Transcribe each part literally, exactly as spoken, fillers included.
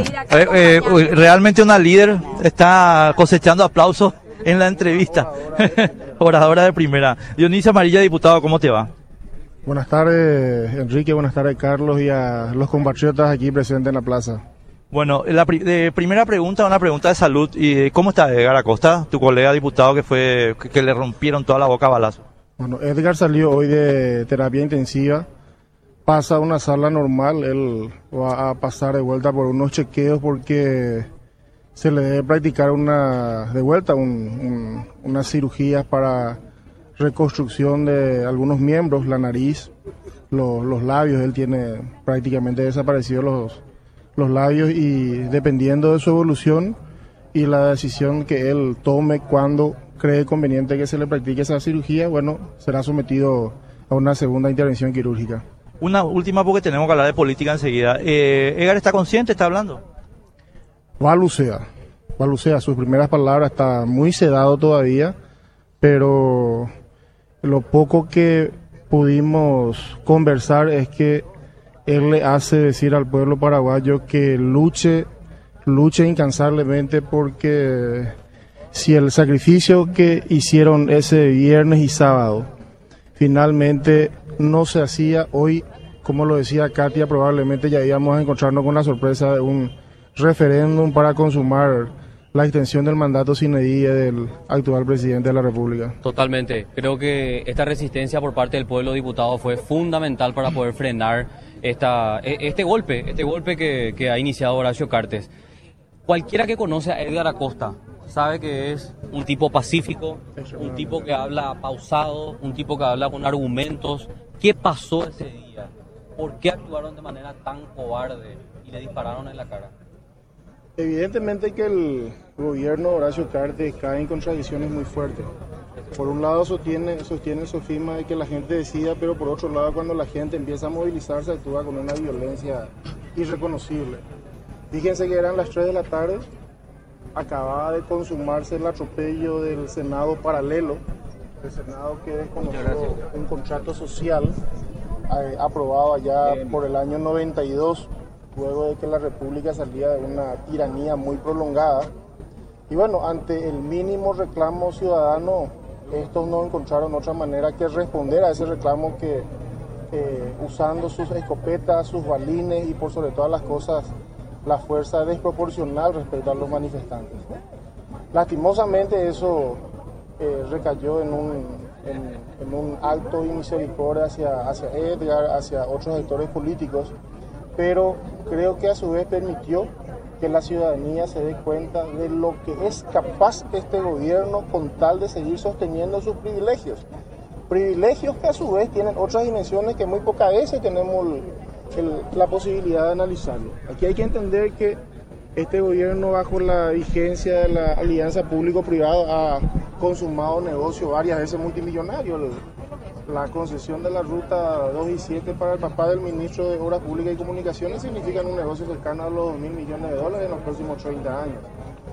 Eh, eh, realmente una líder está cosechando aplausos en la entrevista. Oradora de primera. Dionisio Amarilla, diputado, ¿cómo te va? Buenas tardes, Enrique, buenas tardes, Carlos, y a los compatriotas aquí presentes en la plaza. Bueno, la pri de primera pregunta, una pregunta de salud. ¿Y cómo está Edgar Acosta, tu colega diputado que fue que, que le rompieron toda la boca a balazo? Bueno, Edgar salió hoy de terapia intensiva, pasa a una sala normal, él va a pasar de vuelta por unos chequeos porque se le debe practicar una de vuelta un, un, unas cirugías para reconstrucción de algunos miembros, la nariz, los, los labios. Él tiene prácticamente desaparecidos los, los labios y dependiendo de su evolución y la decisión que él tome cuando cree conveniente que se le practique esa cirugía, bueno, será sometido a una segunda intervención quirúrgica. Una última porque tenemos que hablar de política enseguida. Eh, ¿Edgar está consciente, está hablando? Balucea, balucea, sus primeras palabras, está muy sedado todavía, pero lo poco que pudimos conversar es que él le hace decir al pueblo paraguayo que luche, luche incansablemente porque si el sacrificio que hicieron ese viernes y sábado finalmente no se hacía hoy, como lo decía Katia, probablemente ya íbamos a encontrarnos con la sorpresa de un referéndum para consumar la extensión del mandato sine die del actual presidente de la República. Totalmente. Creo que esta resistencia por parte del pueblo diputado fue fundamental para poder frenar esta, este golpe, este golpe que, que ha iniciado Horacio Cartes. Cualquiera que conoce a Edgar Acosta sabe que es un tipo pacífico, un tipo que habla pausado, un tipo que habla con argumentos. ¿Qué pasó ese día? ¿Por qué actuaron de manera tan cobarde y le dispararon en la cara? Evidentemente que el gobierno de Horacio Cartes cae en contradicciones muy fuertes. Por un lado sostiene, sostiene el sofisma de que la gente decida, pero por otro lado cuando la gente empieza a movilizarse actúa con una violencia irreconocible. Fíjense que eran las tres de la tarde, acababa de consumarse el atropello del Senado paralelo, el Senado que desconoció un contrato social eh, aprobado allá por el año noventa y dos, luego de que la República salía de una tiranía muy prolongada. Y bueno, ante el mínimo reclamo ciudadano, estos no encontraron otra manera que responder a ese reclamo que eh, usando sus escopetas, sus balines y por sobre todas las cosas, la fuerza desproporcional respecto a los manifestantes. Lastimosamente eso eh, recayó en un, en, en un acto de misericordia hacia, hacia Edgar, hacia otros sectores políticos, pero creo que a su vez permitió que la ciudadanía se dé cuenta de lo que es capaz este gobierno con tal de seguir sosteniendo sus privilegios. Privilegios que a su vez tienen otras dimensiones que muy pocas veces tenemos el, el, la posibilidad de analizarlo. Aquí hay que entender que este gobierno bajo la vigencia de la alianza público-privada ha consumado negocios varias veces multimillonarios. La concesión de la ruta dos y siete para el papá del ministro de Obras Públicas y Comunicaciones significa un negocio cercano a los dos mil millones de dólares en los próximos treinta años.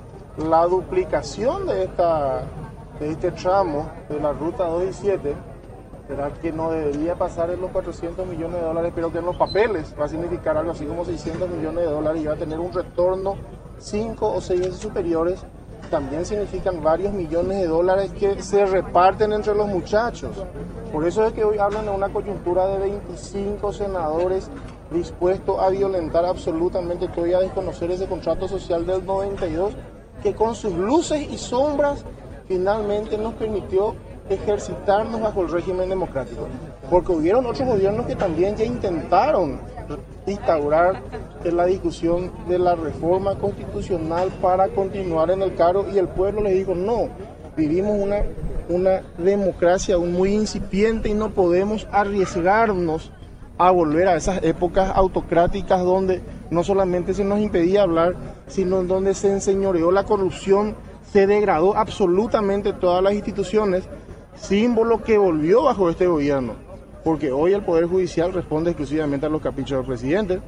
La duplicación de, esta, de este tramo de la ruta dos y siete, será que no debería pasar en los cuatrocientos millones de dólares, pero que en los papeles va a significar algo así como seiscientos millones de dólares y va a tener un retorno cinco o seis veces superiores. También significan varios millones de dólares que se reparten entre los muchachos. Por eso es que hoy hablan de una coyuntura de veinticinco senadores dispuestos a violentar absolutamente todo y a desconocer ese contrato social del noventa y dos, que con sus luces y sombras finalmente nos permitió ejercitarnos bajo el régimen democrático. Porque hubieron otros gobiernos que también ya intentaron instaurar la discusión de la reforma constitucional para continuar en el cargo y el pueblo les dijo no, vivimos una, una democracia aún muy incipiente y no podemos arriesgarnos a volver a esas épocas autocráticas donde no solamente se nos impedía hablar, sino en donde se enseñoreó la corrupción, se degradó absolutamente todas las instituciones, símbolo que volvió bajo este gobierno. Porque hoy el Poder Judicial responde exclusivamente a los caprichos del presidente,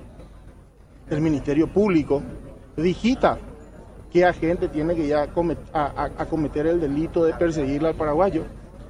el Ministerio Público digita qué agente tiene que ya comet- a, a, a cometer el delito de perseguirle al paraguayo.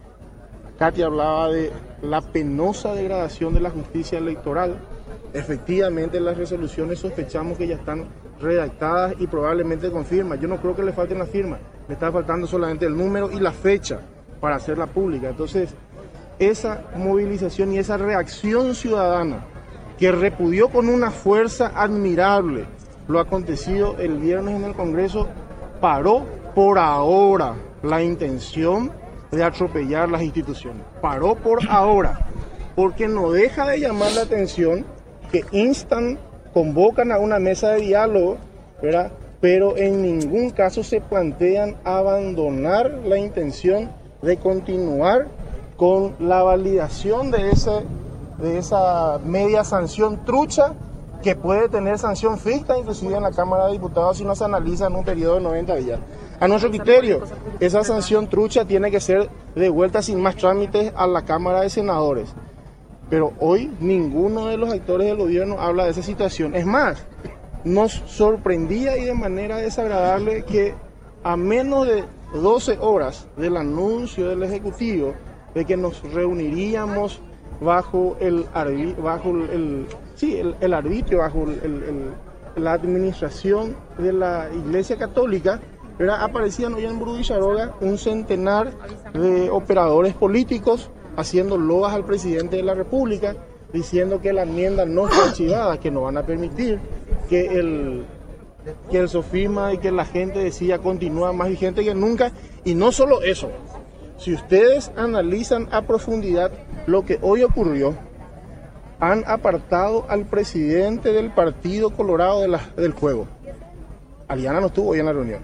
Katia hablaba de la penosa degradación de la justicia electoral. Efectivamente, las resoluciones sospechamos que ya están redactadas y probablemente con firma. Yo no creo que le falten las firmas, le está faltando solamente el número y la fecha para hacerla pública. Entonces, esa movilización y esa reacción ciudadana que repudió con una fuerza admirable lo acontecido el viernes en el Congreso, paró por ahora la intención de atropellar las instituciones. Paró por ahora, porque no deja de llamar la atención que instan, convocan a una mesa de diálogo, ¿verdad? Pero en ningún caso se plantean abandonar la intención de continuar con la validación de, ese, de esa media sanción trucha, que puede tener sanción ficta inclusive en la Cámara de Diputados si no se analiza en un periodo de noventa días. A nuestro criterio, esa sanción trucha tiene que ser devuelta sin más trámites a la Cámara de Senadores. Pero hoy ninguno de los actores del gobierno habla de esa situación. Es más, nos sorprendía y de manera desagradable que a menos de doce horas del anuncio del Ejecutivo de que nos reuniríamos bajo el, bajo el, el, sí, el, el arbitrio, bajo el, el, la administración de la Iglesia Católica, ¿verdad? Aparecían hoy en Burudillarhoga un centenar de operadores políticos haciendo loas al presidente de la República, diciendo que la enmienda no está archivada, que no van a permitir que el, que el sofisma y que la gente decía continúa más vigente que nunca. Y no solo eso, si ustedes analizan a profundidad lo que hoy ocurrió, han apartado al presidente del Partido Colorado de la, del juego. Aliana no estuvo hoy en la reunión.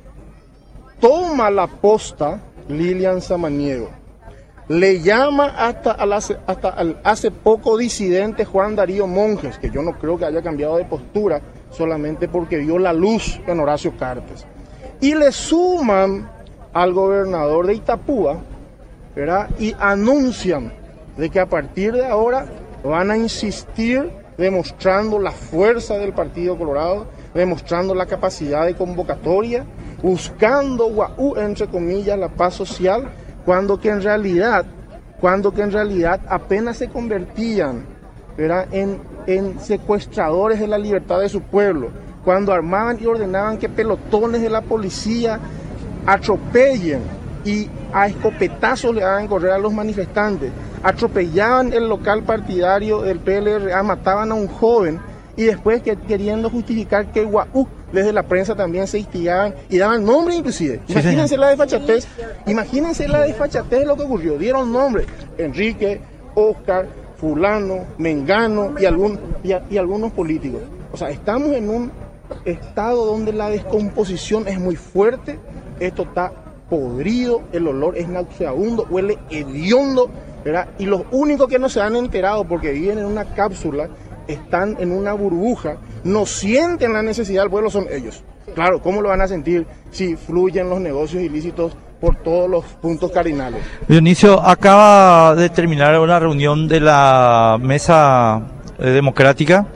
Toma la posta Lilian Samaniego. Le llama hasta al, hace, hasta al hace poco disidente Juan Darío Monjes, que yo no creo que haya cambiado de postura solamente porque vio la luz en Horacio Cartes. Y le suman al gobernador de Itapúa, ¿verdad? Y anuncian de que a partir de ahora van a insistir demostrando la fuerza del Partido Colorado, demostrando la capacidad de convocatoria, buscando, entre comillas, la paz social, cuando que en realidad, cuando que en realidad apenas se convertían, ¿verdad? En, en secuestradores de la libertad de su pueblo, cuando armaban y ordenaban que pelotones de la policía atropellen y a escopetazos le hagan correr a los manifestantes, atropellaban el local partidario del P L R A, mataban a un joven y después que, queriendo justificar que guau, desde la prensa también se instigaban y daban nombre inclusive. Sí, imagínense señor. La desfachatez, imagínense la desfachatez de lo que ocurrió. Dieron nombre, Enrique, Oscar, fulano, mengano y, algún, y, y algunos políticos. O sea, estamos en un estado donde la descomposición es muy fuerte, esto está podrido, el olor es nauseabundo, huele hediondo, ¿verdad? Y los únicos que no se han enterado porque viven en una cápsula, están en una burbuja, no sienten la necesidad del pueblo, son ellos. Claro, ¿cómo lo van a sentir si fluyen los negocios ilícitos por todos los puntos cardinales? Dionisio, acaba de terminar una reunión de la mesa eh, democrática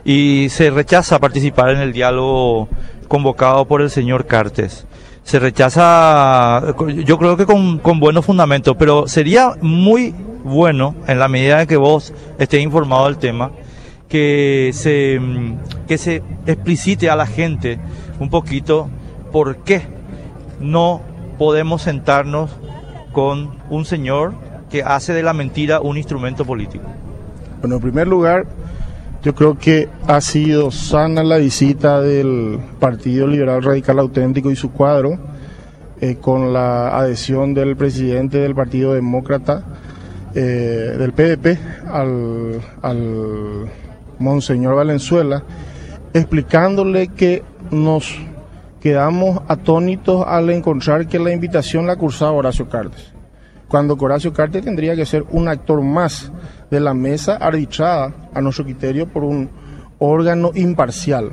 y se rechaza participar en el diálogo convocado por el señor Cartes. Se rechaza, yo creo que con, con buenos fundamentos, pero sería muy bueno, en la medida en que vos estés informado del tema, que se, que se explicite a la gente un poquito por qué no podemos sentarnos con un señor que hace de la mentira un instrumento político. Bueno, en primer lugar, yo creo que ha sido sana la visita del Partido Liberal Radical Auténtico y su cuadro, eh, con la adhesión del presidente del Partido Demócrata, eh, del P D P, al, al Monseñor Valenzuela, explicándole que nos quedamos atónitos al encontrar que la invitación la cursaba Horacio Cartes, cuando Horacio Cartes tendría que ser un actor más de la mesa arbitrada, a nuestro criterio, por un órgano imparcial.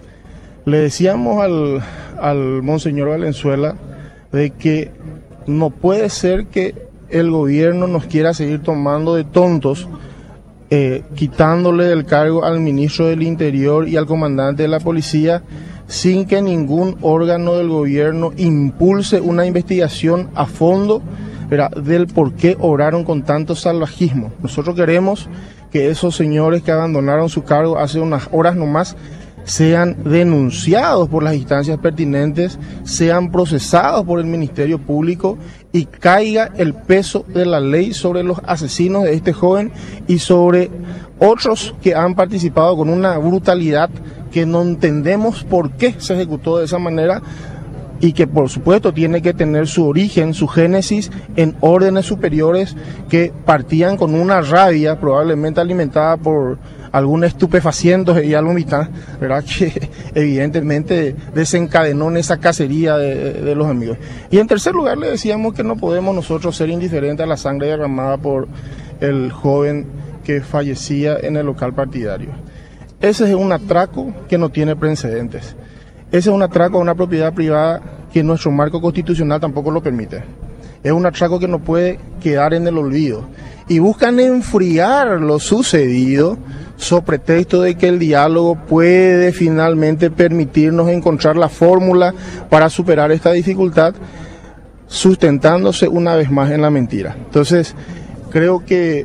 Le decíamos al, al Monseñor Valenzuela de que no puede ser que el gobierno nos quiera seguir tomando de tontos, eh, quitándole del cargo al ministro del Interior y al comandante de la policía, sin que ningún órgano del gobierno impulse una investigación a fondo, ¿verdad?, del por qué obraron con tanto salvajismo. Nosotros queremos que esos señores que abandonaron su cargo hace unas horas nomás sean denunciados por las instancias pertinentes, sean procesados por el Ministerio Público y caiga el peso de la ley sobre los asesinos de este joven y sobre otros que han participado con una brutalidad que no entendemos por qué se ejecutó de esa manera y que por supuesto tiene que tener su origen, su génesis en órdenes superiores que partían con una rabia probablemente alimentada por algún estupefaciente y algo mitad, ¿verdad? Que evidentemente desencadenó en esa cacería de, de los amigos. Y en tercer lugar le decíamos que no podemos nosotros ser indiferentes a la sangre derramada por el joven que fallecía en el local partidario. Ese es un atraco que no tiene precedentes. Ese es un atraco a una propiedad privada que nuestro marco constitucional tampoco lo permite. Es un atraco que no puede quedar en el olvido. Y buscan enfriar lo sucedido sobre pretexto de que el diálogo puede finalmente permitirnos encontrar la fórmula para superar esta dificultad, sustentándose una vez más en la mentira. Entonces, creo que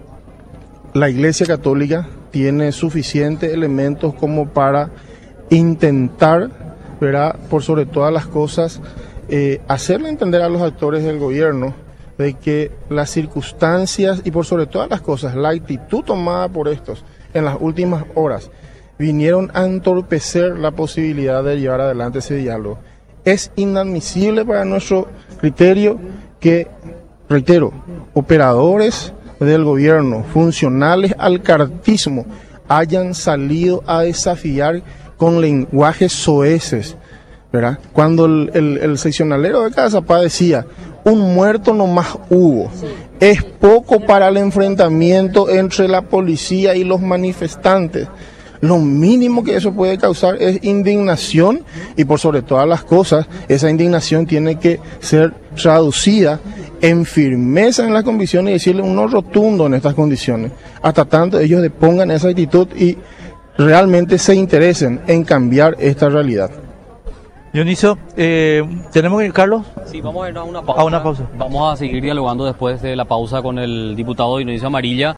la Iglesia Católica tiene suficientes elementos como para intentar, ¿verdad?, por sobre todas las cosas, eh, hacerle entender a los actores del gobierno de que las circunstancias y por sobre todas las cosas, la actitud tomada por estos en las últimas horas vinieron a entorpecer la posibilidad de llevar adelante ese diálogo. Es inadmisible para nuestro criterio que, reitero, operadores del gobierno, funcionales al cartismo, hayan salido a desafiar con lenguajes soeces, ¿verdad? Cuando el, el, el seccionalero de Cazapá decía, un muerto nomás hubo, es poco para el enfrentamiento entre la policía y los manifestantes. Lo mínimo que eso puede causar es indignación y por sobre todas las cosas, esa indignación tiene que ser traducida en firmeza en las convicciones y decirle un no rotundo en estas condiciones, hasta tanto ellos depongan esa actitud y realmente se interesen en cambiar esta realidad. Dioniso, eh, ¿tenemos que ir, Carlos? Sí, vamos a ir a una pausa. A una pausa. Vamos a seguir dialogando después de la pausa con el diputado Dionisio Amarilla.